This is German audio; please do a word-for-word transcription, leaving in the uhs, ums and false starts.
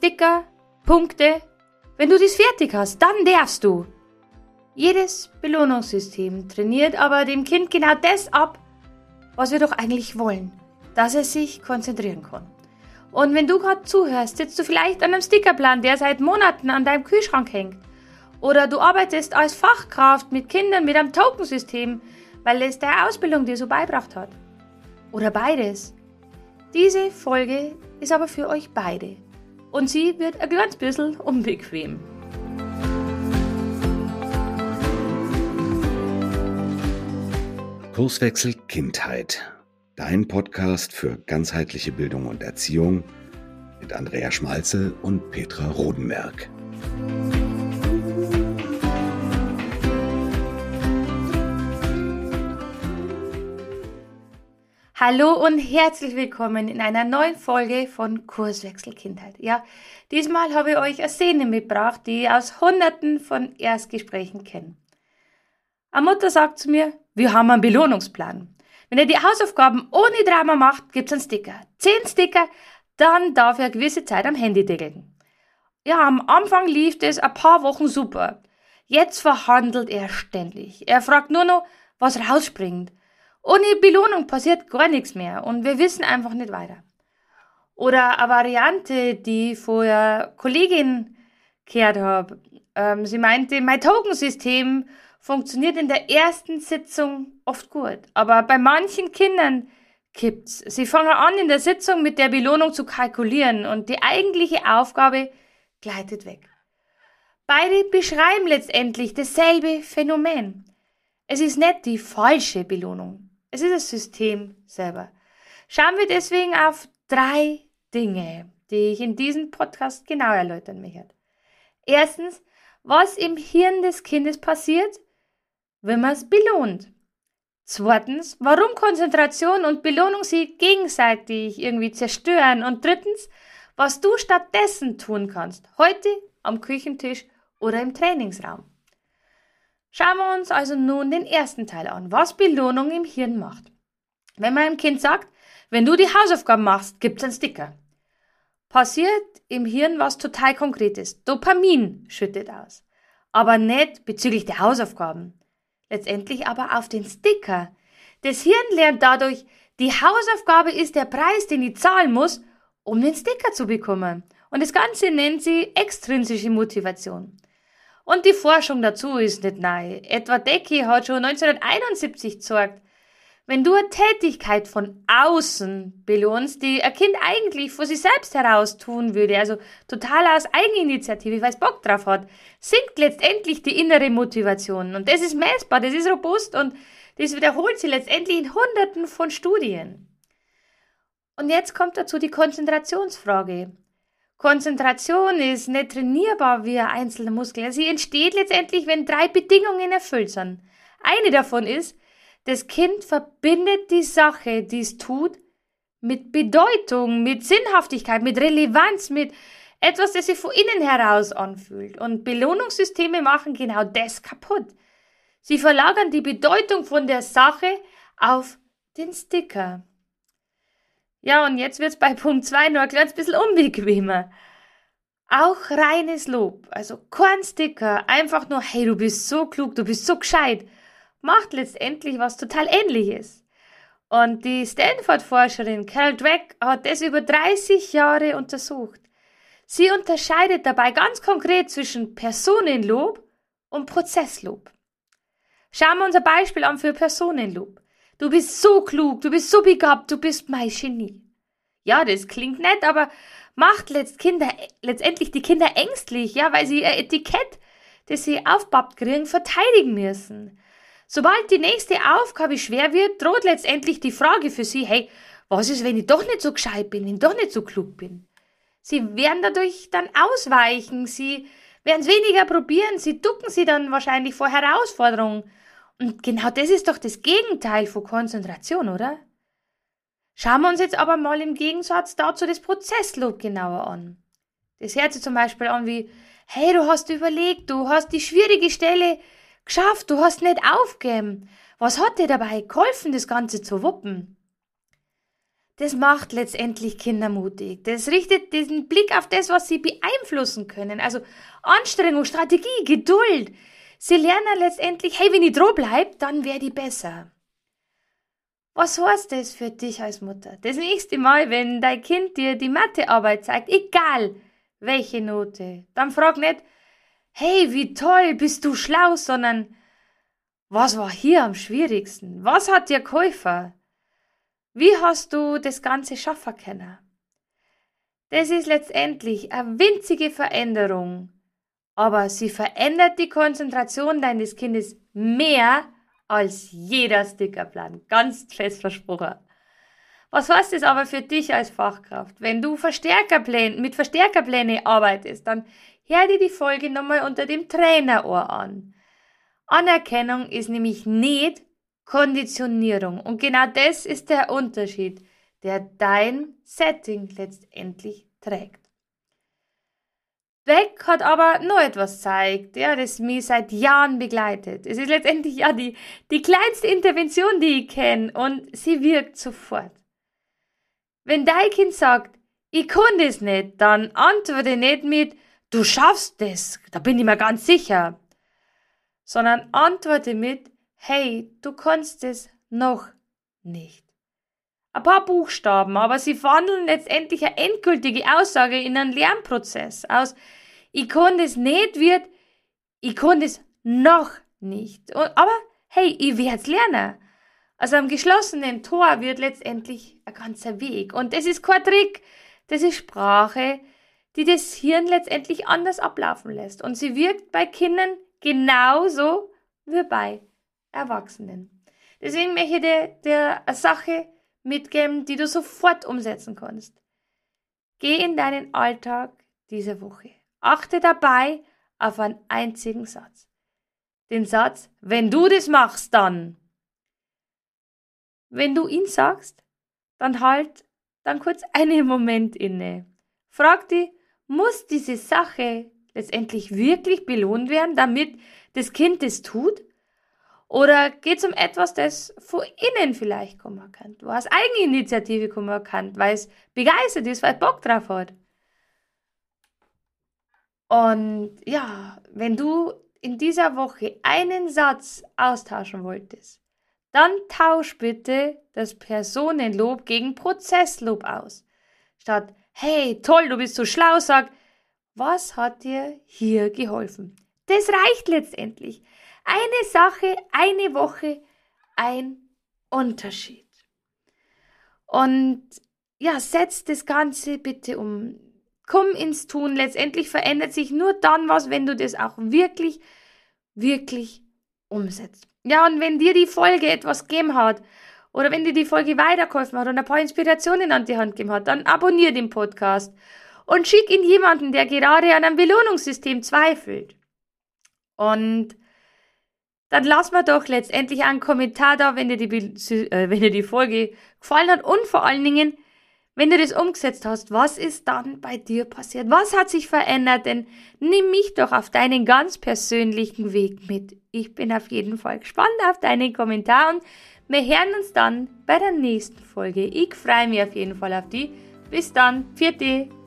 Sticker, Punkte. Wenn du das fertig hast, dann darfst du. Jedes Belohnungssystem trainiert aber dem Kind genau das ab, was wir doch eigentlich wollen, dass es sich konzentrieren kann. Und wenn du gerade zuhörst, sitzt du vielleicht an einem Stickerplan, der seit Monaten an deinem Kühlschrank hängt. Oder du arbeitest als Fachkraft mit Kindern mit einem Tokensystem, weil es deine Ausbildung dir so beigebracht hat. Oder beides. Diese Folge ist aber für euch beide. Und sie wird ein ganz bisschen unbequem. Kurswechsel Kindheit. Dein Podcast für ganzheitliche Bildung und Erziehung mit Andrea Schmalzel und Petra Rodenberg. Hallo und herzlich willkommen in einer neuen Folge von Kurswechsel Kindheit. Ja, diesmal habe ich euch eine Szene mitgebracht, die ich aus Hunderten von Erstgesprächen kenne. Eine Mutter sagt zu mir, wir haben einen Belohnungsplan. Wenn ihr die Hausaufgaben ohne Drama macht, gibt es einen Sticker. Zehn Sticker, dann darf er eine gewisse Zeit am Handy deckeln. Ja, am Anfang lief das ein paar Wochen super. Jetzt verhandelt er ständig. Er fragt nur noch, was rausspringt. Ohne Belohnung passiert gar nichts mehr und wir wissen einfach nicht weiter. Oder eine Variante, die ich von einer Kollegin gehört habe. Ähm, sie meinte, mein Tokensystem funktioniert in der ersten Sitzung oft gut, aber bei manchen Kindern kippt's. Sie fangen an, in der Sitzung mit der Belohnung zu kalkulieren und die eigentliche Aufgabe gleitet weg. Beide beschreiben letztendlich dasselbe Phänomen. Es ist nicht die falsche Belohnung, es ist das System selber. Schauen wir deswegen auf drei Dinge, die ich in diesem Podcast genau erläutern möchte. Erstens, was im Hirn des Kindes passiert, wenn man es belohnt. Zweitens, warum Konzentration und Belohnung sie gegenseitig irgendwie zerstören. Und drittens, was du stattdessen tun kannst, heute am Küchentisch oder im Trainingsraum. Schauen wir uns also nun den ersten Teil an, was Belohnung im Hirn macht. Wenn man einem Kind sagt, wenn du die Hausaufgaben machst, gibt's einen Sticker. Passiert im Hirn was total Konkretes. Dopamin schüttet aus. Aber nicht bezüglich der Hausaufgaben. Letztendlich aber auf den Sticker. Das Hirn lernt dadurch, die Hausaufgabe ist der Preis, den ich zahlen muss, um den Sticker zu bekommen. Und das Ganze nennt sie extrinsische Motivation. Und die Forschung dazu ist nicht neu. Edward Deci hat schon neunzehnhunderteinundsiebzig gezeigt, wenn du eine Tätigkeit von außen belohnst, die ein Kind eigentlich von sich selbst heraus tun würde, also total aus Eigeninitiative, weil es Bock drauf hat, sinkt letztendlich die innere Motivation. Und das ist messbar, das ist robust und das wiederholt sich letztendlich in Hunderten von Studien. Und jetzt kommt dazu die Konzentrationsfrage. Konzentration ist nicht trainierbar wie ein einzelner Muskel. Sie entsteht letztendlich, wenn drei Bedingungen erfüllt sind. Eine davon ist, das Kind verbindet die Sache, die es tut, mit Bedeutung, mit Sinnhaftigkeit, mit Relevanz, mit etwas, das sich von innen heraus anfühlt. Und Belohnungssysteme machen genau das kaputt. Sie verlagern die Bedeutung von der Sache auf den Sticker. Ja, und jetzt wird's bei Punkt zwei nur ein kleines bisschen unbequemer. Auch reines Lob, also kein Sticker, einfach nur, hey, du bist so klug, du bist so gescheit, macht letztendlich was total Ähnliches. Und die Stanford-Forscherin Carol Dweck hat das über dreißig Jahre untersucht. Sie unterscheidet dabei ganz konkret zwischen Personenlob und Prozesslob. Schauen wir uns ein Beispiel an für Personenlob. Du bist so klug, du bist so begabt, du bist mein Genie. Ja, das klingt nett, aber macht letzt Kinder, letztendlich die Kinder ängstlich, ja, weil sie ein Etikett, das sie aufbappt kriegen, verteidigen müssen. Sobald die nächste Aufgabe schwer wird, droht letztendlich die Frage für sie, hey, was ist, wenn ich doch nicht so gescheit bin, wenn ich doch nicht so klug bin? Sie werden dadurch dann ausweichen, sie werden es weniger probieren, sie ducken sie dann wahrscheinlich vor Herausforderungen. Und genau das ist doch das Gegenteil von Konzentration, oder? Schauen wir uns jetzt aber mal im Gegensatz dazu das Prozesslob genauer an. Das hört sich zum Beispiel an wie, hey, du hast überlegt, du hast die schwierige Stelle geschafft, du hast nicht aufgegeben. Was hat dir dabei geholfen, das Ganze zu wuppen? das macht letztendlich Kinder mutig. Das richtet diesen Blick auf das, was sie beeinflussen können. Also Anstrengung, Strategie, Geduld. Sie lernen letztendlich, hey, wenn ich dran bleib, dann werde ich besser. Was heißt das für dich als Mutter? Das nächste Mal, wenn dein Kind dir die Mathearbeit zeigt, egal welche Note, dann frag nicht, hey, wie toll, bist du schlau, sondern was war hier am schwierigsten? Was hat dir geholfen? Wie hast du das Ganze schaffen können? Das ist letztendlich eine winzige Veränderung, aber sie verändert die Konzentration deines Kindes mehr als jeder Stickerplan. Ganz fest versprochen. Was heißt das aber für dich als Fachkraft? Wenn du Verstärkerpläne, mit Verstärkerpläne arbeitest, dann hör dir die Folge nochmal unter dem Trainerohr an. Anerkennung ist nämlich nicht Konditionierung. Und genau das ist der Unterschied, der dein Setting letztendlich trägt. Dweck hat aber noch etwas gezeigt, ja, das mich seit Jahren begleitet. Es ist letztendlich ja die, die kleinste Intervention, die ich kenne, und sie wirkt sofort. Wenn dein Kind sagt, ich kann das nicht, dann antworte nicht mit, du schaffst das, da bin ich mir ganz sicher, sondern antworte mit, hey, du kannst es noch nicht. Ein paar Buchstaben, aber sie verwandeln letztendlich eine endgültige Aussage in einen Lernprozess aus. Ich kann das nicht wird, ich kann das noch nicht. Und, aber hey, ich werde es lernen. Also am geschlossenen Tor wird letztendlich ein ganzer Weg. Und das ist kein Trick, das ist Sprache, die das Hirn letztendlich anders ablaufen lässt. Und sie wirkt bei Kindern genauso wie bei Erwachsenen. Deswegen möchte ich dir, dir eine Sache mitgeben, die du sofort umsetzen kannst. Geh in deinen Alltag diese Woche. Achte dabei auf einen einzigen Satz. Den Satz, wenn du das machst, dann. Wenn du ihn sagst, dann halt dann kurz einen Moment inne. Frag dich, muss diese Sache letztendlich wirklich belohnt werden, damit das Kind das tut? Oder geht es um etwas, das von innen vielleicht kommen kann, wo aus Eigeninitiative kommen kann, weil es begeistert ist, weil es Bock drauf hat? Und ja, wenn du in dieser Woche einen Satz austauschen wolltest, dann tausch bitte das Personenlob gegen Prozesslob aus. Statt, hey, toll, du bist so schlau, sag, was hat dir hier geholfen? Das reicht letztendlich. Eine Sache, eine Woche, ein Unterschied. Und ja, setz das Ganze bitte um. Komm ins Tun. Letztendlich verändert sich nur dann was, wenn du das auch wirklich, wirklich umsetzt. Ja, und wenn dir die Folge etwas gegeben hat oder wenn dir die Folge weitergeholfen hat und ein paar Inspirationen an die Hand gegeben hat, dann abonniere den Podcast und schick ihn jemanden, der gerade an einem Belohnungssystem zweifelt. Und dann lass mir doch letztendlich einen Kommentar da, wenn dir die, äh, wenn dir die Folge gefallen hat und vor allen Dingen, wenn du das umgesetzt hast, was ist dann bei dir passiert? Was hat sich verändert? Denn nimm mich doch auf deinen ganz persönlichen Weg mit. Ich bin auf jeden Fall gespannt auf deine Kommentare und wir hören uns dann bei der nächsten Folge. Ich freue mich auf jeden Fall auf die. Bis dann. Vierte.